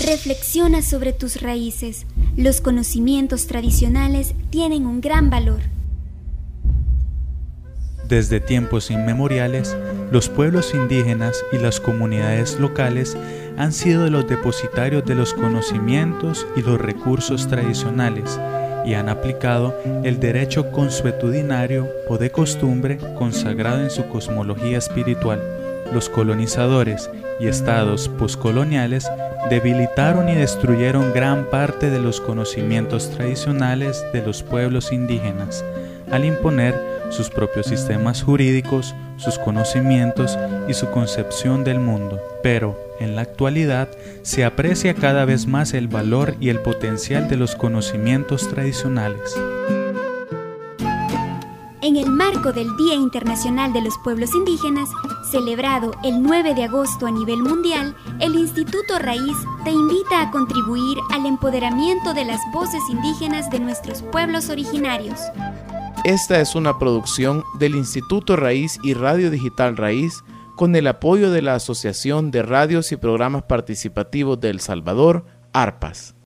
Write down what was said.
Reflexiona sobre tus raíces. Los conocimientos tradicionales tienen un gran valor. Desde tiempos inmemoriales, los pueblos indígenas y las comunidades locales han sido los depositarios de los conocimientos y los recursos tradicionales y han aplicado el derecho consuetudinario o de costumbre consagrado en su cosmología espiritual. Los colonizadores y estados poscoloniales debilitaron y destruyeron gran parte de los conocimientos tradicionales de los pueblos indígenas, al imponer sus propios sistemas jurídicos, sus conocimientos y su concepción del mundo. Pero, en la actualidad, se aprecia cada vez más el valor y el potencial de los conocimientos tradicionales. En el marco del Día Internacional de los Pueblos Indígenas, celebrado el 9 de agosto a nivel mundial, el Instituto Raíz te invita a contribuir al empoderamiento de las voces indígenas de nuestros pueblos originarios. Esta es una producción del Instituto Raíz y Radio Digital Raíz con el apoyo de la Asociación de Radios y Programas Participativos de El Salvador, ARPAS.